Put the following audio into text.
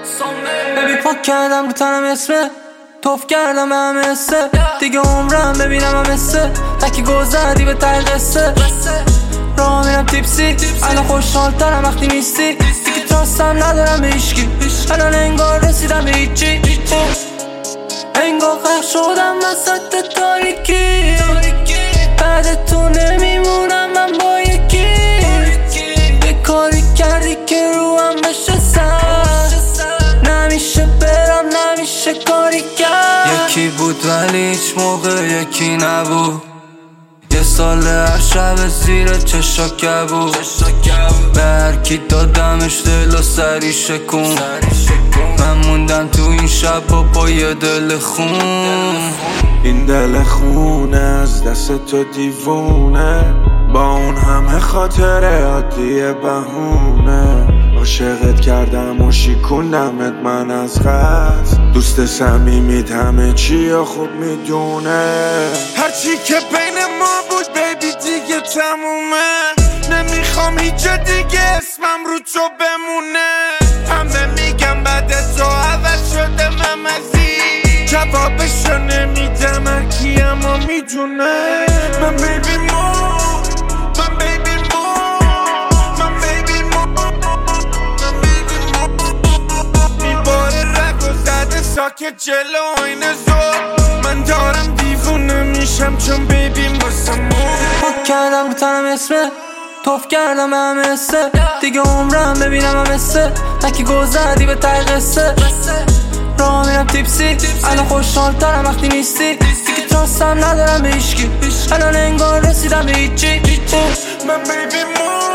ببی پاک کردم رو تنم اسمه توف کردم به همه حسه دیگه عمرم ببینم هم حسه تکی گذردی به ته قصه راه میرم تیپسی الان خوشحال ترم وقتی نیستی دیگه تراستم ندارم به هیچکی الان انگار رسیدم به هیچی انگار غرق شدم وسط تاریکی بعد تو نمیمونم من با یکی یه کاری کردی که روم بشه سر نمیشه برم نمیشه کاری کرد یکی بود ولی هیچ موقع یکی نبود یه سال هر شب زیر چشا کبود به هرکی دادمش دل و سری شکون من موندم تو این شب با یه دل خون این دل خونه از دست تو دیوونه با اون همه خاطره عادیه بهونه عاشقت کردم و شیکوندمت من از قصد دوست صمیمیت همه چی خوب میدونه هرچی که بین ما بود بیبی دیگه تمومه نمیخوام هیچ دیگه اسمم رو تو بمونه همه میگم بعد تو عوض شده ممزی جوابشو نمیدم هرکی اما میدونه من بیبی مو من بیبی مو من بیبی مو من بیبی مو میباره رگ و زده ساکت جلو این زور من دارم دیوونه میشم چون بیبی واسم پاک کردم رو تنم اسمه توف کردم به همه حسه دیگه عمرم ببینم هم حسه تکی گذردی به ته قصه راه میرم تیپسی الان خوشحال ترم وقتی نیستی دیگه تراستم ندارم به هیچکی الان انگار رسیدم به هیچی من بیبی مو